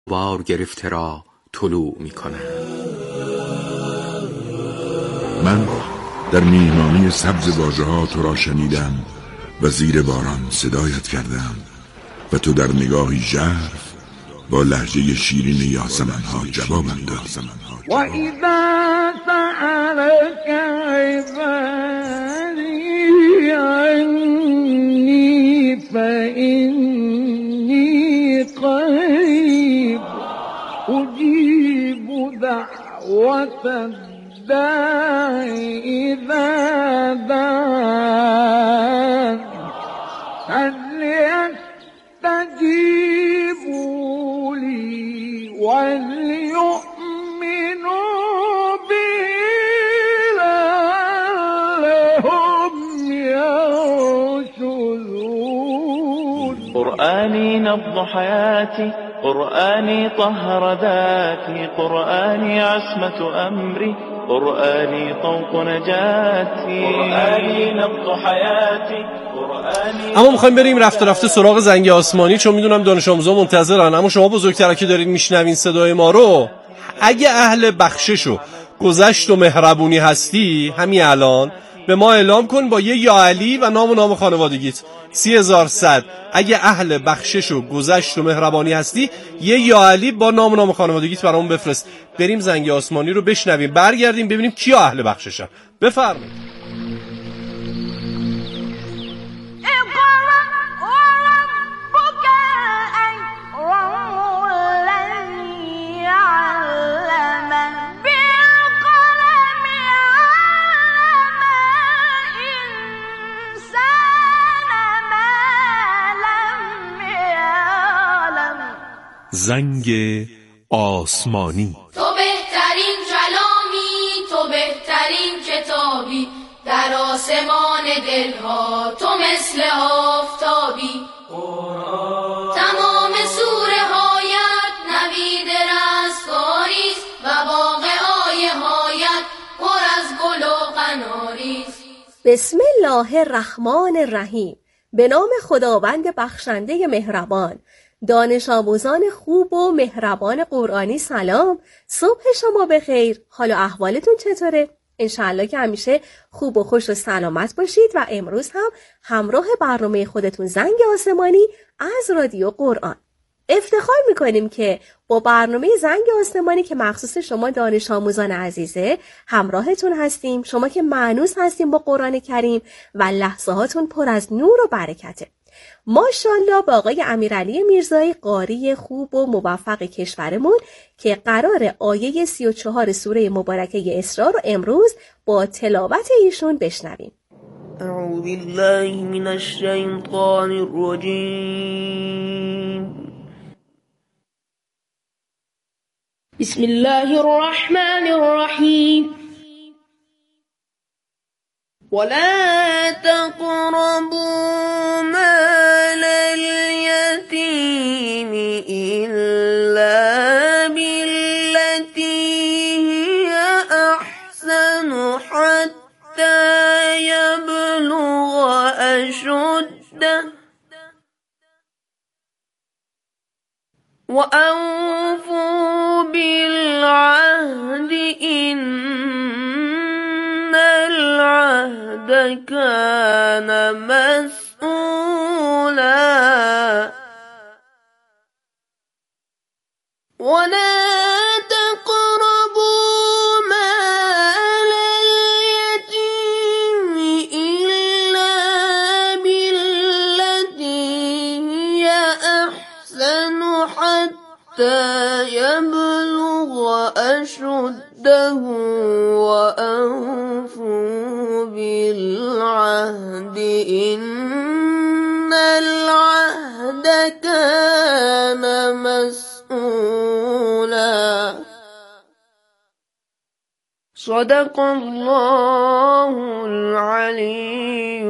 بار گرفته را طلوع می کنند. من در میهمانی سبز واژه ها تو را شنیدم و زیر باران صدایت کردم و تو در نگاهی ژرف با لهجه شیرین یاسمن ها جوابم داد. و اذا سألك عبادی عنی فإنی قریب اجیب دعوت الداعی اذا دعان فلیستجیبوا لی ولیؤمنوا بی لعلهم یرشدون. قرآنی نبض حیاتی، قرآنی طهر ذاتی، قرآنی عصمت امری، قرآنی طوق نجاتی، قرآنی نبض حیاتی. اما میخوایم بریم رفته سراغ زنگ آسمانی، چون میدونم دانش آموزا منتظرن. اما شما بزرگترا که دارید میشنوین صدای ما رو، اگه اهل بخشش و گذشت و مهربونی هستی همین الان به ما اعلام کن با یه یا علی و نام خانوادگیت. 30100 اگه اهل بخشش و گذشت و مهربانی هستی یه یا علی با نام خانوادگیت برامون بفرست. بریم زنگ آسمانی رو بشنویم، برگردیم ببینیم کیا اهل بخششن. بفرمایید. زنگ آسمانی. تو بهترین کلامی، تو بهترین کتابی، در آسمان دلها تو مثل آفتابی. تمام سوره هایت نوید رستگاریست و باغ آیه هایت پر از گل و قناریست. بسم الله الرحمن الرحیم. به نام خداوند بخشنده مهربان. دانش آموزان خوب و مهربان قرآنی سلام. صبح شما بخیر. حال و احوالتون چطوره؟ انشالله که همیشه خوب و خوش و سلامت باشید و امروز هم همراه برنامه خودتون زنگ آسمانی از رادیو قرآن افتخار میکنیم که با برنامه زنگ آسمانی که مخصوص شما دانش آموزان عزیزه همراهتون هستیم. شما که مانوس هستیم با قرآن کریم و لحظه هاتون پر از نور و برکته. ماشاءالله با آقای امیرعلی میرزایی قاری خوب و موفق کشورمون که قرار آیه 34 سوره مبارکه اسراء رو امروز با تلاوت ایشون بشنویم. اعوذ بالله من الشیطان الرجیم. بسم الله الرحمن الرحیم. ولا تقربوا مال اليتيم إلا بالتي هي أحسن حتى يبلغ أشده وأوفوا بالعهد إن العهد كان مسؤولا. ولا تقربوا مال اليتيم إلا بالتي هي أحسن حتى يبلغ أشده وأوفوا بالعهد إن العهد كان مسؤولا. صدق الله العلي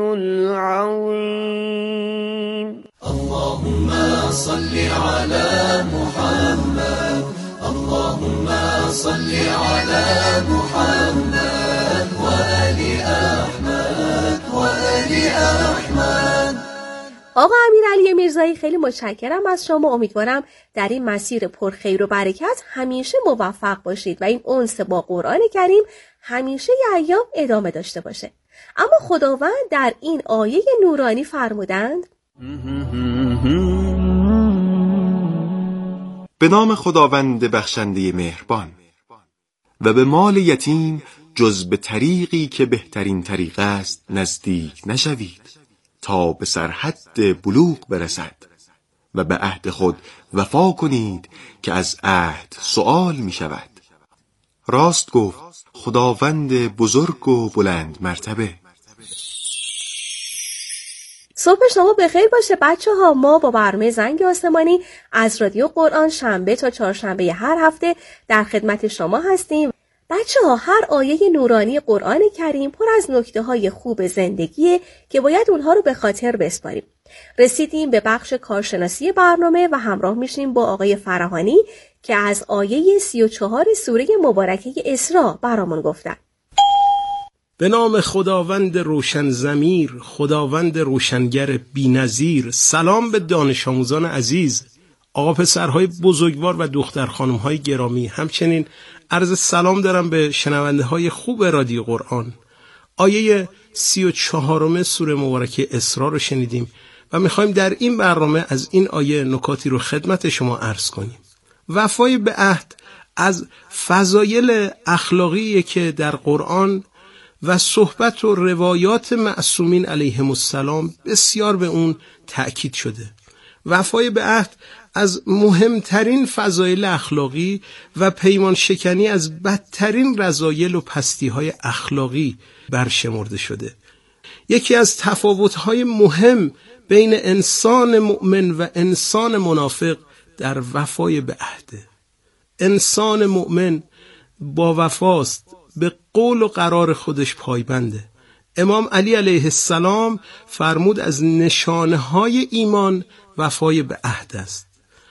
العظيم. اللهم صل على محمد، اللهم صل على محمد وآل أحمد وآل أحمد. آقا امیرعلی میرزایی خیلی متشکرم از شما. امیدوارم در این مسیر پرخیر و برکت همیشه موفق باشید و این انس با قرآن کریم همیشه ی ایام ادامه داشته باشه. اما خداوند در این آیه نورانی فرمودند به نام خداوند بخشنده مهربان. و به مال یتیم جز به طریقی که بهترین طریق است نزدیک نشوید تا به سرحد بلوغ برسد و به عهد خود وفا کنید که از عهد سؤال می شود. راست گفت خداوند بزرگ و بلند مرتبه. صبح شما بخیر باشه بچه ها. ما با برنامه زنگ آسمانی از رادیو قرآن شنبه تا چهارشنبه هر هفته در خدمت شما هستیم. بچه ها هر آیه نورانی قرآن کریم پر از نکته های خوب زندگیه که باید اونها رو به خاطر بسپاریم. رسیدیم به بخش کارشناسی برنامه و همراه میشیم با آقای فرهانی که از آیه 34 سوره مبارکه اسراء برامون گفتن. به نام خداوند روشن ضمیر، خداوند روشنگر بی‌نظیر. سلام به دانش آموزان عزیز، آقا پسرهای بزرگوار و دختر خانمهای گرامی. همچنین عرض سلام دارم به شنونده های خوب رادیو قرآن. آیه 34 سوره مبارکه اسراء رو شنیدیم و میخوایم در این برنامه از این آیه نکاتی رو خدمت شما عرض کنیم. وفای به عهد از فضایل اخلاقی که در قرآن و صحبت و روایات معصومین علیهم السلام بسیار به اون تأکید شده. وفای به عهد از مهمترین فضایل اخلاقی و پیمان شکنی از بدترین رذایل و پستی‌های اخلاقی برشمرده شده. یکی از تفاوت‌های مهم بین انسان مؤمن و انسان منافق در وفای به عهد. انسان مؤمن با وفاست، به قول و قرار خودش پایبنده. امام علی علیه السلام فرمود از نشانه‌های ایمان وفای به عهد است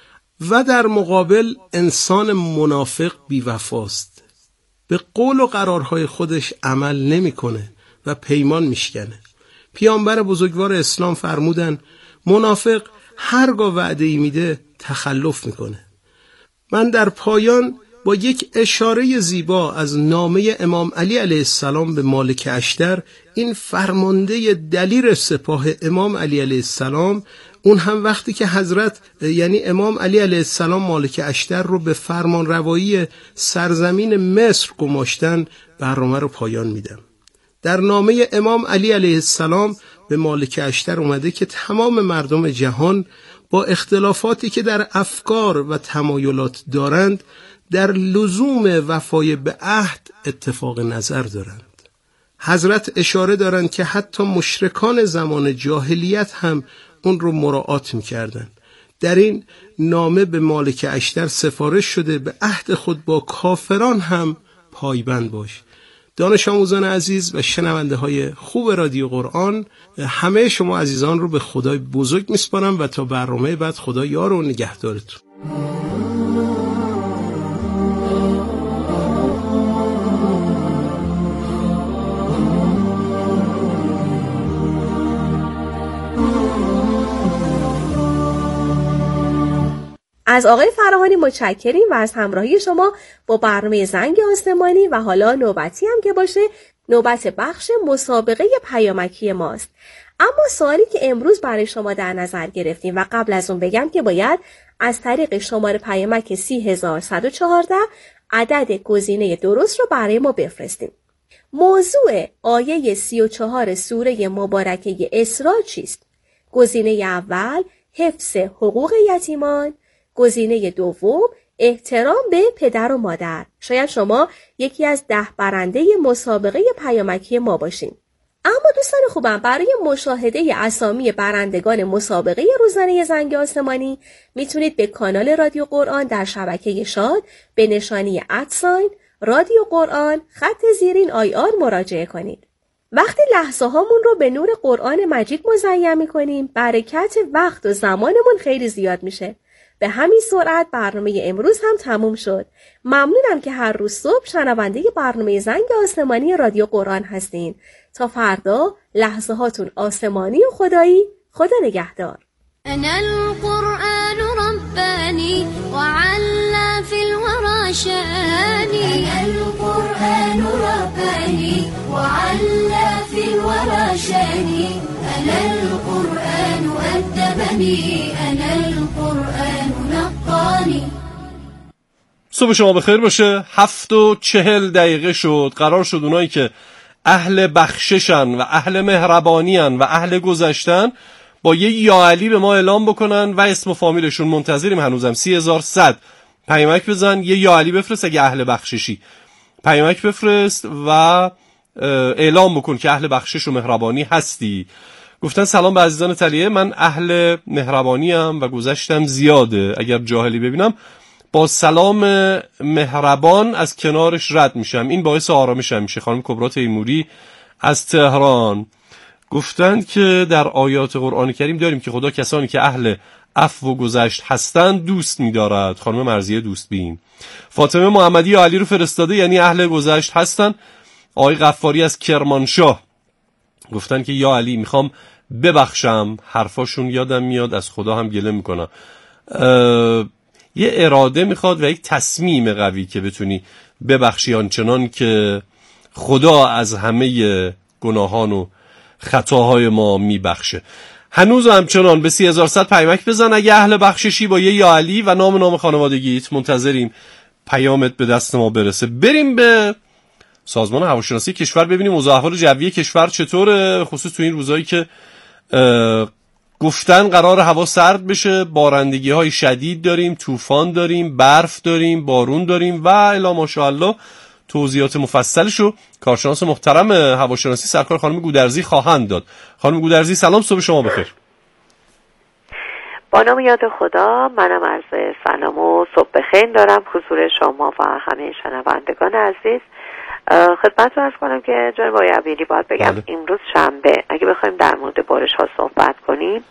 و در مقابل انسان منافق بی وفاست، به قول و قرارهای خودش عمل نمی‌کنه و پیمان میشکنه. پیامبر بزرگوار اسلام فرمودن منافق هرگاه وعده‌ای میده تخلف میکنه. من در پایان با یک اشاره زیبا از نامه امام علی علیه السلام به مالک اشتر، این فرمانده دلیر سپاه امام علی علیه السلام، اون هم وقتی که حضرت یعنی امام علی علیه السلام مالک اشتر رو به فرمان روایی سرزمین مصر گماشتن، برنامه رو پایان میدم. در نامه امام علی علیه السلام به مالک اشتر اومده که تمام مردم جهان با اختلافاتی که در افکار و تمایلات دارند در لزوم وفای به عهد اتفاق نظر دارند. حضرت اشاره دارند که حتی مشرکان زمان جاهلیت هم اون رو مراعات می‌کردند. در این نامه به مالک اشتر سفارش شده به عهد خود با کافران هم پایبند باش. دانش آموزان عزیز و شنونده های خوب رادیو قرآن، همه شما عزیزان رو به خدای بزرگ میسپارم و تا برنامه بعد خدا یار و نگهدارتون. از آقای فرهانی متشکریم و از همراهی شما با برنامه زنگ آسمانی و حالا نوبتی هم که باشه نوبت بخش مسابقه پیامکی ماست. اما سوالی که امروز برای شما در نظر گرفتیم و قبل از اون بگم که باید از طریق شماره پیامک 30114 عدد گزینه درست رو برای ما بفرستیم. موضوع آیه 34 سوره مبارکه اسراء چیست؟ گزینه اول حفظ حقوق یتیمان، گزینه دوم احترام به پدر و مادر. شاید شما یکی از 10 برنده مسابقه پیامکی ما باشین. اما دوستان خوبم، برای مشاهده اسامی برندگان مسابقه روزانه زنگ آسمانی میتونید به کانال رادیو قرآن در شبکه شاد به نشانی @ رادیو قرآن _ مراجعه کنید. وقتی لحظه هامون رو به نور قرآن مجید مزین میکنیم، برکت وقت و زمانمون خیلی زیاد میشه. به همین سرعت برنامه امروز هم تموم شد. ممنونم که هر روز صبح شنونده برنامه زنگ آسمانی رادیو قرآن هستین. تا فردا لحظه هاتون آسمانی و خدایی خدا نگهدار. أنا القرآن رباني وعلى في الورى شاني. أنا القرآن رباني وعلى في الورى شاني. أنا القرآن أدبني. أنا القرآن نقاني. صبح شما بخیر باشه. 7:40 شد. قرار شد اونایی که اهل بخششن و اهل مهربانیان و اهل گذشتن با یه یا علی به ما اعلام بکنن و اسم و فامیلشون. منتظریم هنوزم. 3100 پیامک بزن، یه یا علی بفرست اگه اهل بخششی، پیامک بفرست و اعلام بکن که اهل بخشش و مهربانی هستی. گفتن سلام به عزیزان تلیه، من اهل مهربانی ام و گذشتم زیاده، اگر جاهلی ببینم با سلام مهربان از کنارش رد میشم، این باعث آرامشم میشه. خانم کبرا تیموری از تهران گفتند که در آیات قرآن کریم داریم که خدا کسانی که اهل عفو و گذشت هستند دوست می‌دارد. خانم مرضیه دوست بین. فاطمه محمدی علی رو فرستاده، یعنی اهل گذشت هستن. آقای غفاری از کرمانشاه گفتن که یا علی میخوام ببخشم، حرفاشون یادم میاد، از خدا هم گله میکنم. یه اراده میخواد و یک تصمیم قوی که بتونی ببخشی آنچنان که خدا از همه گناهان و خطاهای ما میبخشه. هنوز همچنان به 3100 پیامک بزن اگه اهل بخششی با یه یا علی و نام خانوادگیت. منتظریم پیامت به دست ما برسه. بریم به سازمان هواشناسی کشور ببینیم اوضاع احوال جوی کشور چطوره، خصوص تو این روزایی که گفتن قرار هوا سرد بشه، بارندگی های شدید داریم، طوفان داریم، برف داریم، بارون داریم و الا ماشاءالله. توضیحات مفصلشو کارشناس محترم هواشناسی سرکار خانم گودرزی خواهند داد. خانم گودرزی سلام، صبح شما بخیر. با نام یاد خدا، منم عرض سلام و صبح بخیر دارم حضور شما و همه شنوندگان عزیز. خدمتتون عرض کنم که جناب آقای عبیری باید بگم امروز شنبه، اگه بخوایم در مورد بارش ها صحبت کنیم،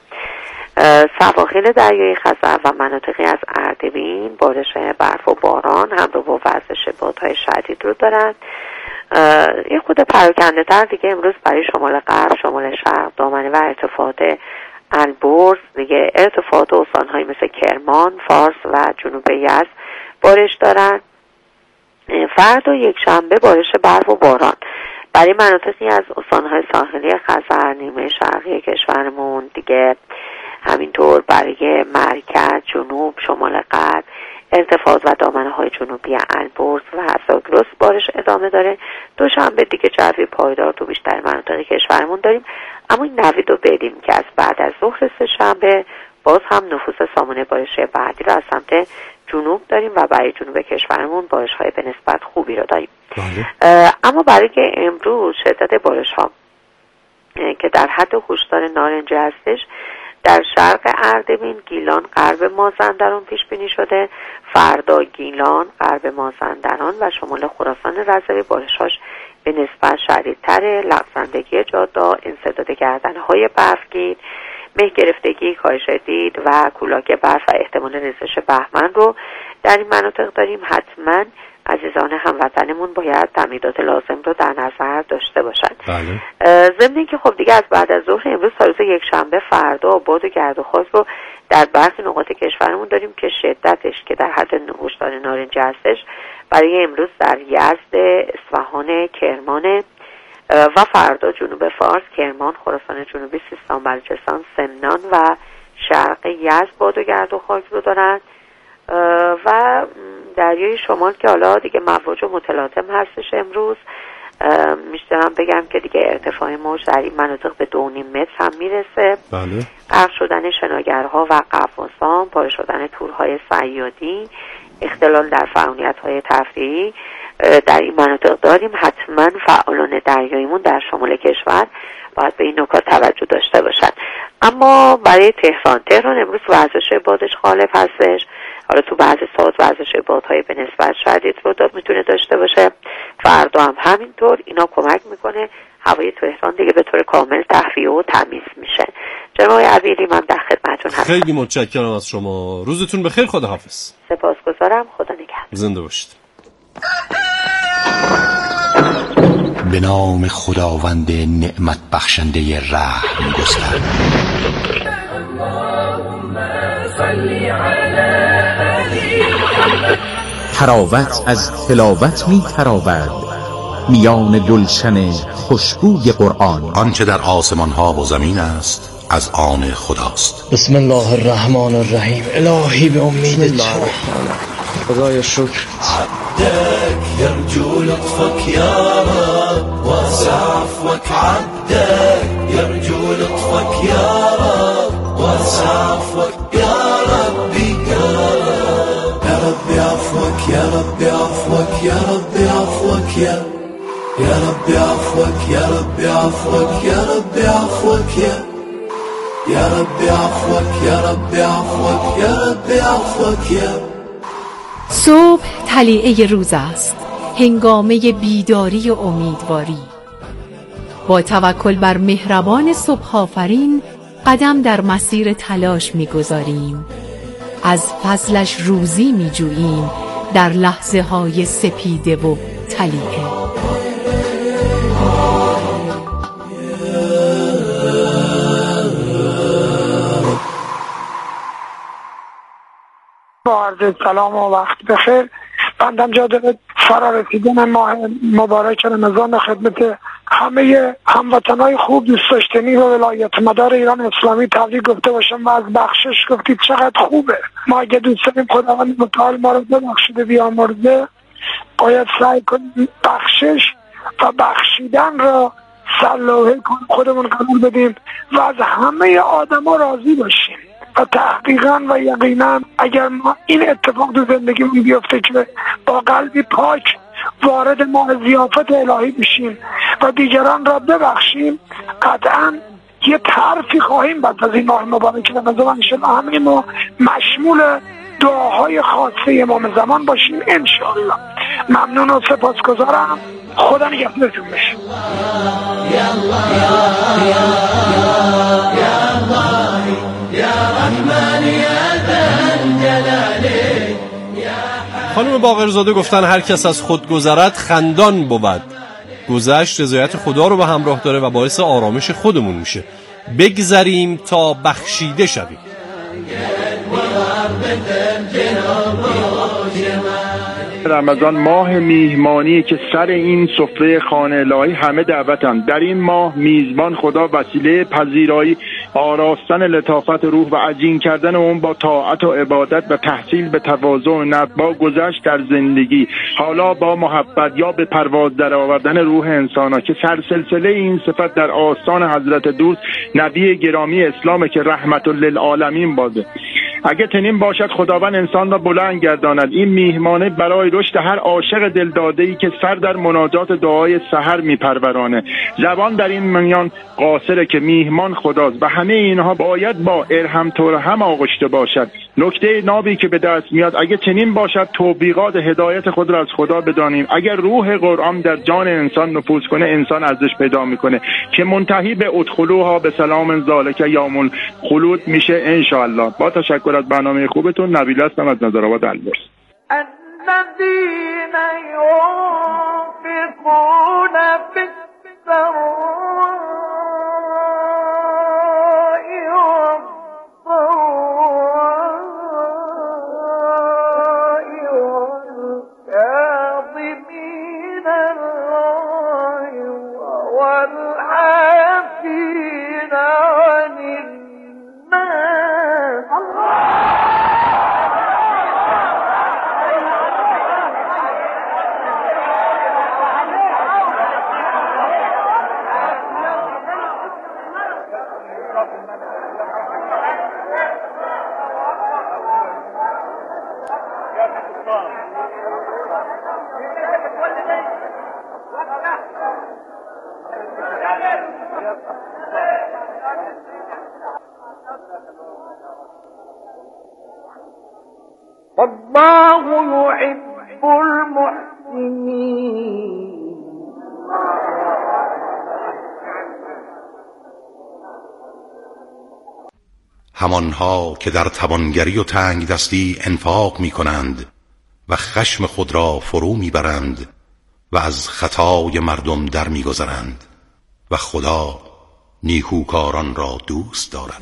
سواحل دریای خزر و مناطقی از اردبیل بارش برف و باران همراه با وزش بادهای شدید رو دارن. یه خود پراکنده تر دیگه امروز برای شمال غرب، شمال شرق، دامنه و ارتفاعات البرز، دیگه ارتفاعات استان‌های مثل کرمان، فارس و جنوب یزد بارش دارن. فردا یک شنبه بارش برف و باران برای مناطقی از استان‌های ساحلی خزر، نیمه شرقی کشورمون، دیگه همینطور برای مرکز، جنوب، شمال غرب، ارتفاعات و دامنه‌های جنوبی البرز و زاگرس بارش ادامه داره. دوشنبه دیگه جوی پایدار تو بیشتر مناطق کشورمون داریم، اما این نوید رو بدیم که از بعد از ظهر سه‌شنبه باز هم نفوذ سامانه بارش بعدی رو از سمت جنوب داریم و برای جنوب کشورمون بارش‌های به نسبت خوبی رو داریم. اما برای امروز شدت بارش‌ها که در حد هشدار نارنجی هستش، در شرق اردبیل، گیلان، غرب مازندران پیش بینی شده. فردا گیلان، غرب مازندران و شمال خراسان رضوی بارش‌هاش به نسبت شدیدتره. لغزندگی جاده، انسداد گردن‌های برفگیر، مه گرفتگی، کاهش دید و کولاک برف و احتمال ریزش بهمن رو در این مناطق داریم. حتما عزیزان هموطنمون باید تمهیدات لازم رو در نظر داشته باشن. ضمن اینکه خب دیگه از بعد از ظهر امروز تا روز یک شنبه فردا باد و گرد و خاک رو در برخی نقاط کشورمون داریم که شدتش که در حد هشدار نارنجی هستش برای امروز در یزد، اصفهان، کرمان و فردا جنوب فارس، کرمان، خراسان جنوبی، سیستان، بلوچستان، سمنان و شرق یزد باد و گرد و خاک رو دارن. و دریای شمال که حالا دیگه مواج متلاطم هستش امروز، میشتم بگم که دیگه ارتفاع موج در این مناطق به 2.5 متر هم میرسه. بله. غرق شدن شناگرها و قواسان، پاره شدن تورهای صیادی، اختلال در فعالیت‌های تفریحی در این مناطق داریم. حتما فعالان دریاییمون در شمال کشور باید به این نکات توجه داشته باشن. اما برای تهران امروز وزش بادش غالب هستش. حالا تو بعضی ساعت وزش بادهای به نسبت شدید رو میتونه داشته باشه. فردا هم همینطور. اینا کمک میکنه هوای تهران دیگه به طور کامل تهویه و تمیز میشه. جناب عبیری، من در خدمتتون هستم. خیلی متشکرم از شما. روزتون بخیر. خداحافظ. سپاسگزارم. خدا نگهدار. زنده باشید. به نام خداوند نعمت بخشنده رحم گستر. تراوت از تلاوت می تراود میان گلشن خوشبوی قرآن. آنچه در آسمان ها و زمین است از آن خداست. بسم الله الرحمن الرحیم. الهی به امید تو خدای شکر. عبدك يرجو لطفك يا رب واسع عفوك، عبدك يرجو لطفك يا رب واسع عفوك يا ربي يا رب يا ربي عفوك يا ربي عفوك يا ربي عفوك يا ربي عفوك يا ربي عفوك يا ربي عفوك يا ربي عفوك يا ربي عفوك يا ربي عفوك يا. صبح طلیعه روز است، هنگامه بیداری و امیدواری. با توکل بر مهربان صبح آفرین قدم در مسیر تلاش می‌گذاریم. از فضلش روزی می‌جوییم در لحظه های سپیده و طلیعه. با عرض سلام و وقت بخیر. بندم جاده فرا رسیدن ماه مبارک رمضان به خدمت همه هموطنای خوب دوست داشتنی و ولایت مدار ایران اسلامی تبریک گفته باشم و از بخشش گفتید چقدر خوبه. ما اگه دوست داریم خداوند متعال ما رو ببخشیده بیامرزه، باید سعی کنیم بخشش و بخشیدن را سرلوحه خودمون قرار بدیم و از همه آدما راضی باشیم. و تحقیقاً و یقیناً اگر ما این اتفاق تو زندگیمون بیفته که با قلبی پاک وارد ماه ضیافت الهی بشیم و دیگران را ببخشیم، قطعاً یه طرفی خواهیم بست از این ماه مبارک رمضان. انشاءالله همه ما مشمول دعاهای خاصه امام زمان باشیم انشاءالله. ممنون و سپاسگزارم. خدا نگهدارتون بشه. خانم باقرزاده گفتن هر کس از خود گذرد خندان بود. گذشت رضایت خدا رو به همراه داره و باعث آرامش خودمون میشه. بگذریم تا بخشیده شویم. رمضان ماه میهمانی که سر این سفره خانه الهی همه دعوتند. در این ماه میزبان خدا وسیله پذیرایی، آراستن لطافت روح و عجین کردن اون با طاعت و عبادت و تحصیل به تواضع و نفس، با گذشت در زندگی، حالا با محبت یا به پرواز در آوردن روح انسانا که سلسله این صفت در آستان حضرت دوست نبی گرامی اسلام که رحمت للعالمین باده. اگه تنین باشد خداوند انسان را بلند گرداند. این میهمانه برای رشد هر عاشق دلداده‌ای که سر در مناجات دعای سحر میپرورانه. زبان در این میان قاصره که میهمان خداست و همه اینها باید با ارحم ترحم آغشته باشد. نکته نابی که به دست میاد اگه چنین باشد توبیقات هدایت خود را از خدا بدانیم. اگر روح قرآن در جان انسان نفوذ کنه انسان ارزش پیدا میکنه که منتهی به ادخلوها به سلام ذالک یوم الخلود میشه انشاءالله. با تشکر از برنامه خوبتون. نبیل هستم از نظرآباد البرز. الذين ينفقون في السراء والضراء والكاظمين الغيظ والعافين عن الناس. والله يحب المحسنين. همانها که در توانگری و تنگ دستی انفاق می کنند و خشم خود را فرو می برند و از خطای مردم در می گذرند و خدا نیکوکاران را دوست دارد.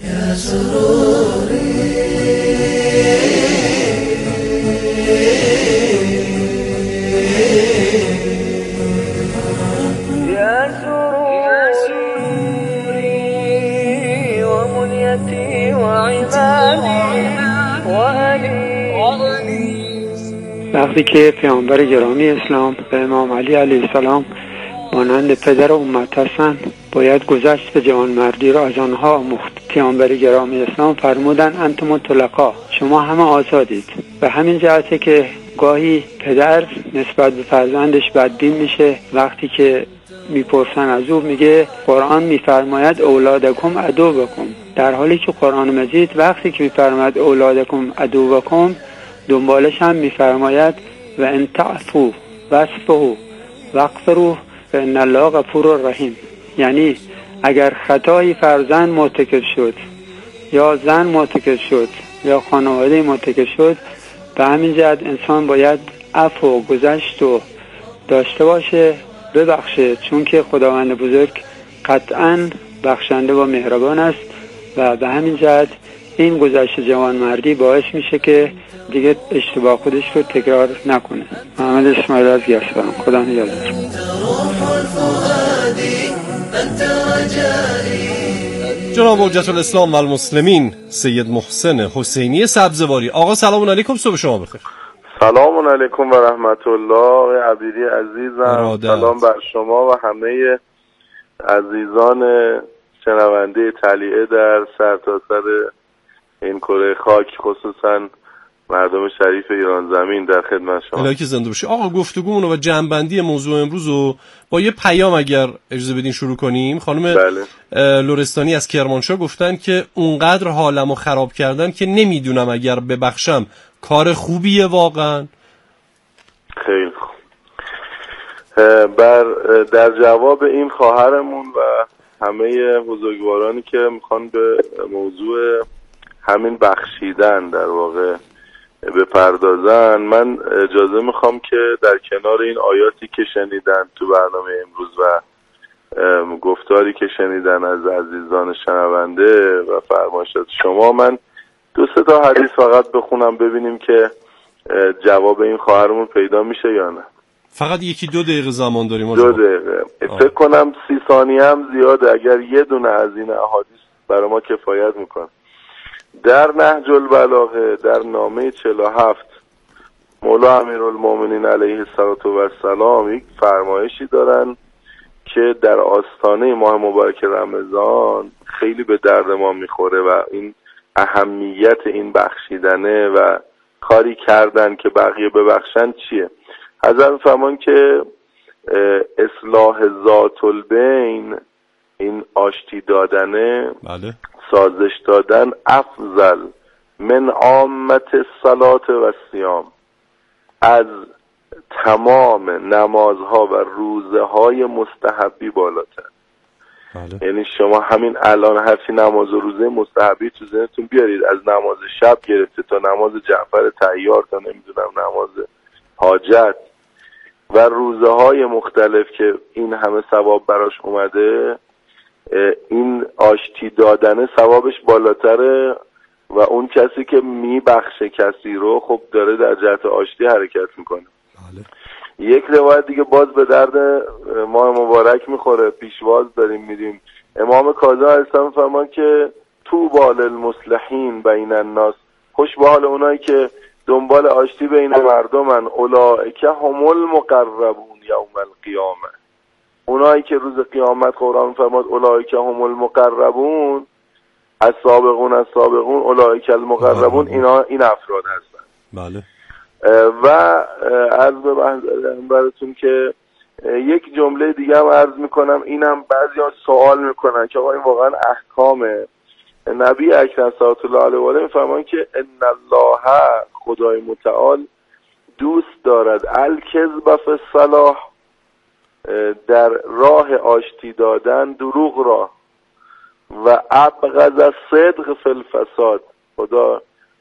وقتی که پیامبر گرامی اسلام به امام علی علیه السلام مانند پدر امت هستند، باید گذشت به جوانمردی را از آنها آموخت. پیامبر گرامی اسلام فرمودند انتم طلقا، شما همه آزادید. و همین جهته که گاهی پدر نسبت به فرزندش بدبین میشه. وقتی که میپرسن از او، میگه قرآن میفرماید اولادکم عدوکم، در حالی که قرآن مجید وقتی که میفرماید اولادکم عدوکم دنبالش هم میفرماید و ان تعفو واصفحوا واغفروا فان الله غفور رحیم. یعنی اگر خطایی فرزند مرتکب شد یا زن مرتکب شد یا خانواده مرتکب شد، به همین جهت انسان باید عفو و گذشت و داشته باشه، ببخشه، چون که خداوند بزرگ قطعاً بخشنده و مهربان است. و به همین جهت این گذشت جوانمردی باعث میشه که دیگه اشتباه خودش رو تکرار نکنه. محمد اسماعیل از گرسان. خدا نگهدار. جناب حجت الاسلام و المسلمین سید محسن حسینی سبزواری. آقا سلام علیکم، صبح شما بخیر. سلام علیکم و رحمت الله. عبیری عزیزم، سلام بر شما و همه عزیزان شنونده تلیعه در سرتاسر این کره خاک، خصوصا مردم شریف ایران زمین، در خدمت شما. الهی که زنده باشی. آقا گفتگومون و جنبندی موضوع امروز رو با یه پیام اگر اجازه بدین شروع کنیم. خانم لرستانی از کرمانشاه گفتن که اونقدر حالمو خراب کردن که نمیدونم اگر ببخشم کار خوبیه واقعا. خیلی خوب. در جواب این خواهرمون و همه بزرگوارانی که میخوان به موضوع همین بخشیدن در واقع بپردازن، من اجازه میخوام که در کنار این آیاتی که شنیدن تو برنامه امروز و گفتاری که شنیدن از عزیزان شنونده و فرمایشات شما، من 2-3 تا حدیث فقط بخونم ببینیم که جواب این خواهرمون پیدا میشه یا نه. فقط 1-2 دقیقه زمان داریم. 2 دقیقه. فکر کنم 30 ثانیه هم زیاده، اگر یه دونه از این احادیث برای ما کفایت میکنه. در نهج البلاغه در نامه 47 مولا امیرالمومنین علیه السلام یک فرمایشی دارن که در آستانه ماه مبارک رمضان خیلی به درد ما میخوره و این اهمیت این بخشیدنه و کاری کردن که بقیه ببخشن چیه. حضرت فرمان که اصلاح ذات البین، این آشتی دادنه، سازش دادن، افضل من عامت الصلاة و الصیام، از تمام نمازها و روزه های مستحبی بالاتر. یعنی شما همین الان هرچی نماز و روزه مستحبی تو ذهنتون بیارید، از نماز شب گرفته تا نماز جعفر طیار تا نمیدونم نماز حاجت و روزه های مختلف که این همه ثواب براش اومده، این آشتی دادن ثوابش بالاتره و اون کسی که میبخشه کسی رو خب داره در جهت آشتی حرکت میکنه. یک روایت دیگه باز به درد ماه مبارک میخوره، پیشواز داریم میدیم. امام کاظم علیه السلام فرمان که طوبی للمصلحین بین الناس، خوش به حال اونایی که دنبال آشتی بین مردمن، اولئک هم المقربون یوم القیامه، اونایی که روز قیامت قرآن فرماد اولئک هم المقربون، السابقون اولئک المقربون، این افراد هستن. بله. و عرض براتون که یک جمله دیگه هم عرض میکنم، اینم بعضیا سوال میکنن که آقا این واقعا احکامه. نبی اکرم صلی الله علیه و آله میفرمان که ان الله، خدای متعال، دوست دارد الکذب فی الصلاح، در راه آشتی دادن دروغ را، و ابغض الصدق فی الفساد، خدا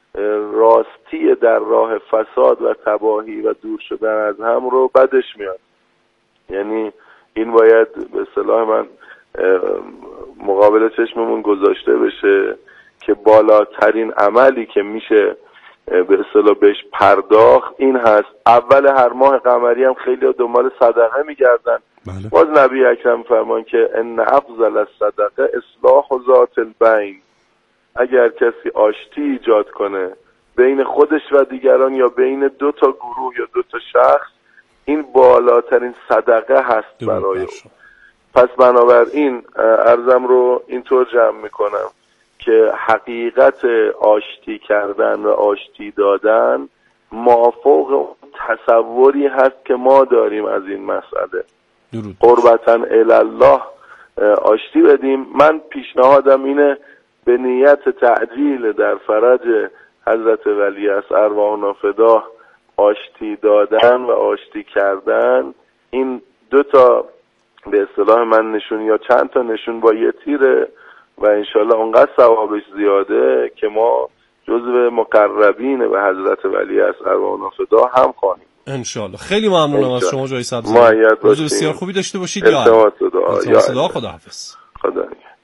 راستی در راه فساد و تباهی و دور شدن از هم رو بدش میاد. یعنی این باید به اصطلاح من مقابل چشممون گذاشته بشه که بالاترین عملی که میشه به اصطلاح بهش پرداخت این هست. اول هر ماه قمری هم خیلی دنبال صدقه میگردن. باز نبی اکرم فرمان که ان افضل الصدقه اصلاح ذات البین. اگر کسی آشتی ایجاد کنه بین خودش و دیگران یا بین دو تا گروه یا دو تا شخص، این بالاترین صدقه هست برای او. پس بنابراین عرضم رو اینطور جمع میکنم که حقیقت آشتی کردن و آشتی دادن مافوق تصوری هست که ما داریم از این مسئله. قربتاً الله آشتی بدیم. من پیشنهادم اینه به نیت تعجیل در فرج حضرت ولی اصر ارواحنا فداه آشتی دادن و آشتی کردن، این دو تا به اصطلاح من نشون یا چند تا نشون با یه تیره و انشالله اونقدر ثوابش زیاده که ما جزو مقربین به حضرت ولی اصر ارواحنا فداه هم خوانیم انشالله. خیلی ممنونم از شما جای سبز. روز بسیار خوبی داشته باشید. التماس دعا. خداحافظ. خدا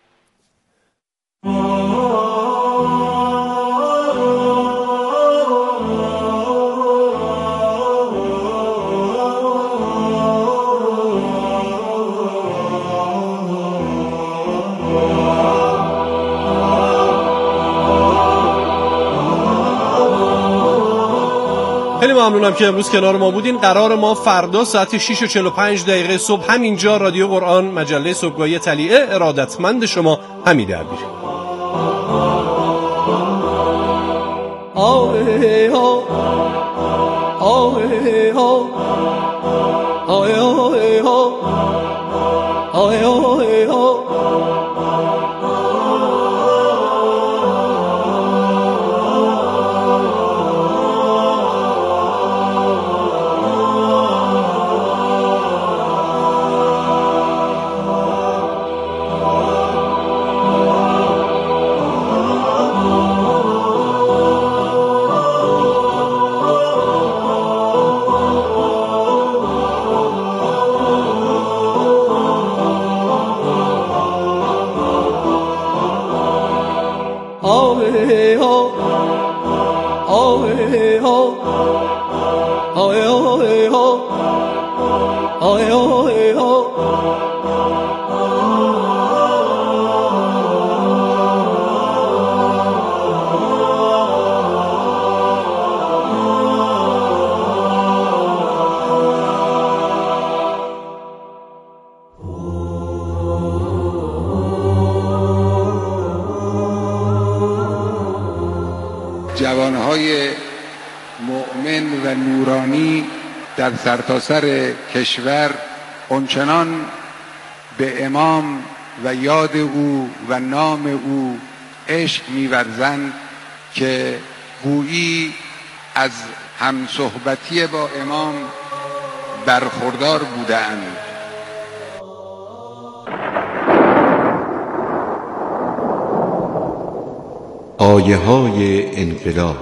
خیلی ممنونم که امروز کنار ما بودین. قرار ما فردا ساعت 6:45 صبح همینجا رادیو قرآن مجله صبحگاهی طلیعه. ارادتمند شما حمید عبیری. جوانهای مؤمن و نورانی در سرتاسر کشور آنچنان به امام و یاد او و نام او عشق می‌ورزند که گویی از همصحبتی با امام برخوردار بودند. آیه‌های انقلاب.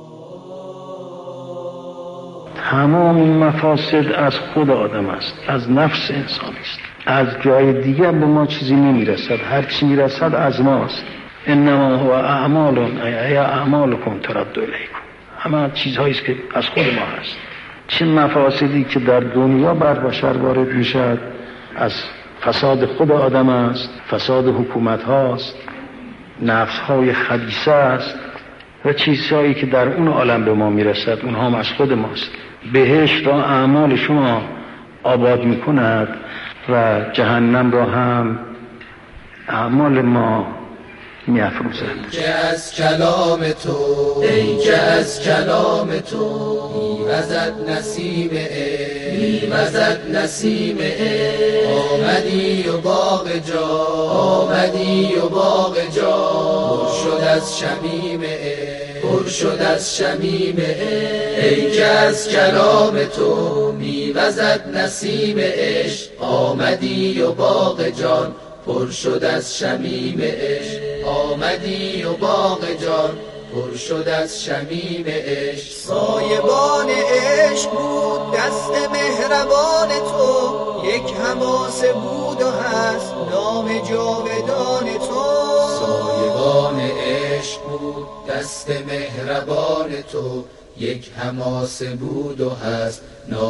تمام این مفاسد از خود آدم است، از نفس انسان است. از جای دیگر به ما چیزی نمیرسد. هر چی میرسد از ماست. انما هو اعمالکم ترد الیکم. همه چیزهایی است که از خود ما هست. چه مفاسدی که در دنیا بر بشر وارد میشد از فساد خود آدم است، فساد حکومت هاست، نفس های خبیثه است و چیزهایی که در اون عالم به ما میرسد اونها هم از خود ماست. بهشت را اعمال شما آباد میکند و جهنم را هم اعمال ما میافروزد. که از کلام تو ای که از کلام تو میوزد نسیم میوزد نسیم آمدی و باغ جا آمدی و باغ جا پر شد از شمیم پر شد از شمیم ای که از کلام تو میوزد نسیم عشق آمدی و باغ جان پر شد از شمیم عشق آمدی و باغ جان پر شد از شمیم عشق سایبان عشق بود دست مهربان تو یک حماسه بود و هست نام جاودان تو. سایبان عشق بود دست مهربان تو، یک حماسه بود و هست نام